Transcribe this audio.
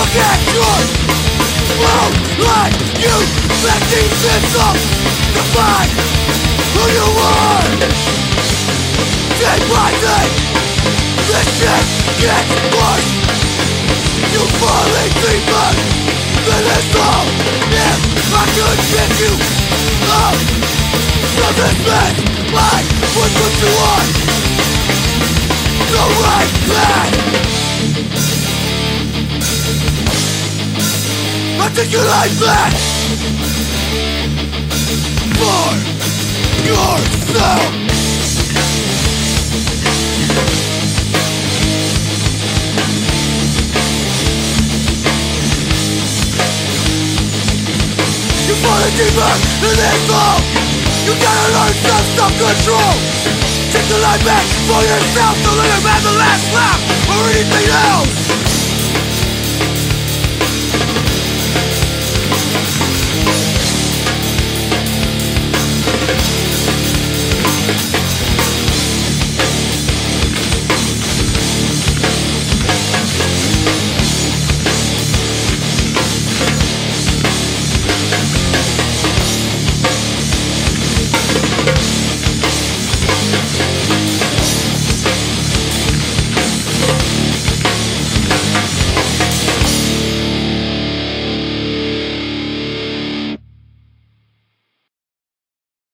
Forget your world like you let these systems define who you are. Day by day, this shit gets worse. You falling deeper than this all. If I could get you out of this mess, I would put you on the right path. Articulate back for yourself. You're falling deeper than this all. You gotta learn some self-control. Take the life back for yourself. Don't let it have the last laugh or anything else.